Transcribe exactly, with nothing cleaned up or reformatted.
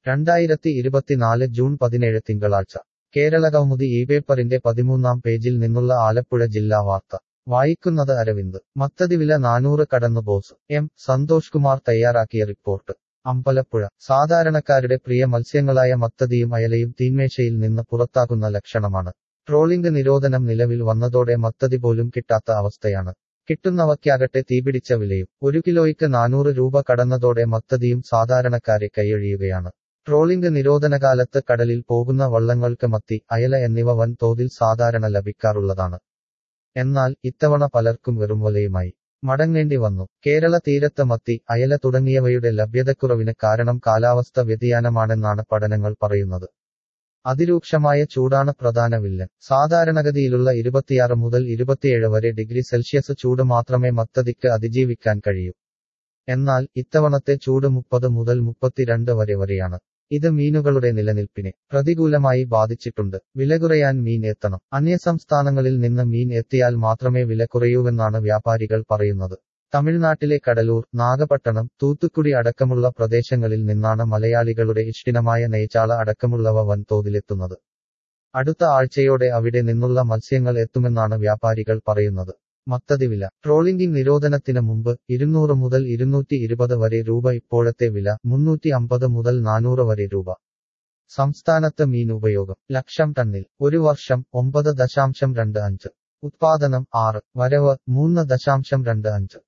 രണ്ടായിരത്തി ഇരുപത്തിനാല് ജൂൺ പതിനേഴ് തിങ്കളാഴ്ച കേരളകൗമുദി ഈ പേപ്പറിന്റെ പതിമൂന്നാം പേജിൽ നിന്നുള്ള ആലപ്പുഴ ജില്ലാ വാർത്ത വായിക്കുന്നത് അരവിന്ദ്. മത്തതിവില നാനൂറ് കടന്നു ബോസ് എം സന്തോഷ് കുമാർ തയ്യാറാക്കിയ റിപ്പോർട്ട്. അമ്പലപ്പുഴ. സാധാരണക്കാരുടെ പ്രിയ മത്സ്യങ്ങളായ മത്തതിയും അയലയും തീന്മേശയിൽ നിന്ന് പുറത്താകുന്ന ലക്ഷണമാണ്. ട്രോളിംഗ് നിരോധനം നിലവിൽ വന്നതോടെ മത്തതി പോലും കിട്ടാത്ത അവസ്ഥയാണ്. കിട്ടുന്നവയ്ക്കാകട്ടെ തീപിടിച്ച വിലയും. ഒരു കിലോയ്ക്ക് നാനൂറ് രൂപ കടന്നതോടെ മത്തതിയും സാധാരണക്കാരെ കൈയൊഴിയുകയാണ്. ട്രോളിംഗ് നിരോധനകാലത്ത് കടലിൽ പോകുന്ന വള്ളങ്ങൾക്ക് മത്തി, അയല എന്നിവ വൻ തോതിൽ സാധാരണ ലഭിക്കാറുള്ളതാണ്. എന്നാൽ ഇത്തവണ പലർക്കും വെറുംവലയുമായി മടങ്ങേണ്ടി വന്നു. കേരള തീരത്ത് മത്തി, അയല തുടങ്ങിയവയുടെ ലഭ്യതക്കുറവിന് കാരണം കാലാവസ്ഥ വ്യതിയാനമാണെന്നാണ് പഠനങ്ങൾ പറയുന്നത്. അതിരൂക്ഷമായ ചൂടാണ് പ്രധാന വില്ലൻ. സാധാരണഗതിയിലുള്ള ഇരുപത്തിയാറ് മുതൽ ഇരുപത്തിയേഴ് വരെ ഡിഗ്രി സെൽഷ്യസ് ചൂട് മാത്രമേ മത്തതിക്ക് അതിജീവിക്കാൻ കഴിയൂ. എന്നാൽ ഇത്തവണത്തെ ചൂട് മുപ്പത് മുതൽ മുപ്പത്തിരണ്ട് വരെ വരെയാണ്. ഇത് മീനുകളുടെ നിലനിൽപ്പിനെ പ്രതികൂലമായി ബാധിച്ചിട്ടുണ്ട്. വില കുറയാൻ മീൻ എത്തണം. അന്യസംസ്ഥാനങ്ങളിൽ നിന്ന് മീൻ എത്തിയാൽ മാത്രമേ വില കുറയൂവെന്നാണ് വ്യാപാരികൾ പറയുന്നത്. തമിഴ്നാട്ടിലെ കടലൂർ, നാഗപട്ടണം, തൂത്തുക്കുടി അടക്കമുള്ള പ്രദേശങ്ങളിൽ നിന്നാണ് മലയാളികളുടെ ഇഷ്ടിനമായ നെയ്ച്ചാള അടക്കമുള്ളവ വൻതോതിലെത്തുന്നത്. അടുത്ത ആഴ്ചയോടെ അവിടെ നിന്നുള്ള മത്സ്യങ്ങൾ എത്തുമെന്നാണ് വ്യാപാരികൾ പറയുന്നത്. മത്തതിവില. ട്രോളിംഗ് നിരോധനത്തിന് മുമ്പ് ഇരുന്നൂറ് മുതൽ ഇരുന്നൂറ്റി ഇരുപത് വരെ രൂപ. ഇപ്പോഴത്തെ വില മുന്നൂറ്റി അമ്പത് മുതൽ നാനൂറ് വരെ രൂപ. സംസ്ഥാനത്ത് മീൻ ഉപയോഗം ലക്ഷം ടണ്ണിൽ. ഒരു വർഷം ഒമ്പത് ദശാംശം രണ്ട് അഞ്ച്. ഉത്പാദനം ആറ്. വരവ് മൂന്ന് ദശാംശം രണ്ട് അഞ്ച്.